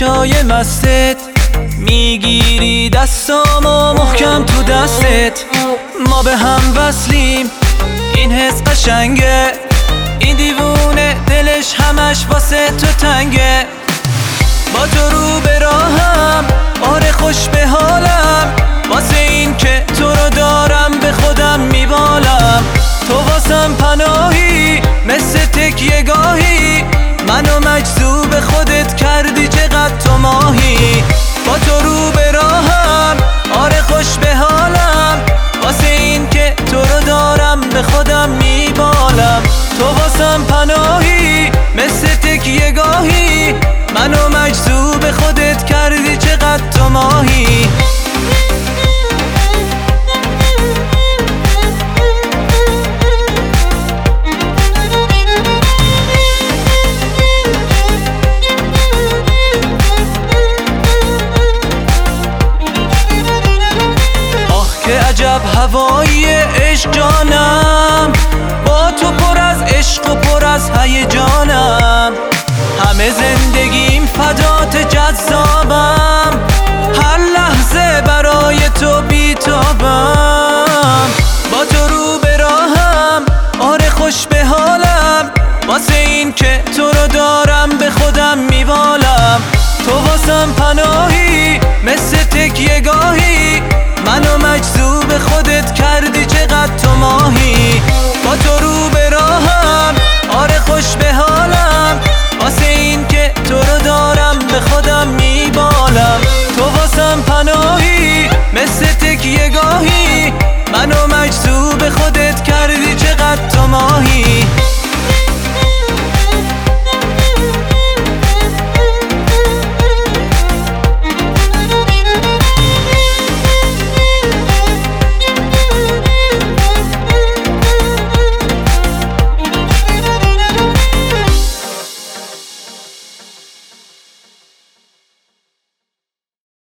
چشای مستت، میگیری دستامو محکم تو دستت. ما به هم وصلیم، این حس قشنگه، این دیوونه دلش همش واسه تو تنگه. با تو رو به راهم، آره خوش به حالم، واسه این که تو رو دارم به خودم میبالم. تو واسم پناهی، مثل تکیه گاهی، منو مجذوب خودت کردی چقدر تو ماهی. با تو رو به راهم، آره خوش به حالم، واسه این که تو رو دارم به خودم میبالم. تو واسم پناهی، مثل تکیه گاهی، منو مجذوب خودت کردی چقدر تو ماهی. عجب هوایی عشق جانم، با تو پر از عشق و پر از هیجانم. همه زندگیم فدات جذابم، هر لحظه برای تو بیتابم. با تو رو به راهم، آره خوش به حالم، واسه این که تو رو دارم به خودم میبالم. تو واسم پناهی، مثل تکیه گاهی، منو مجذوب خودت کردی چقدر تو ماهی. با تو رو به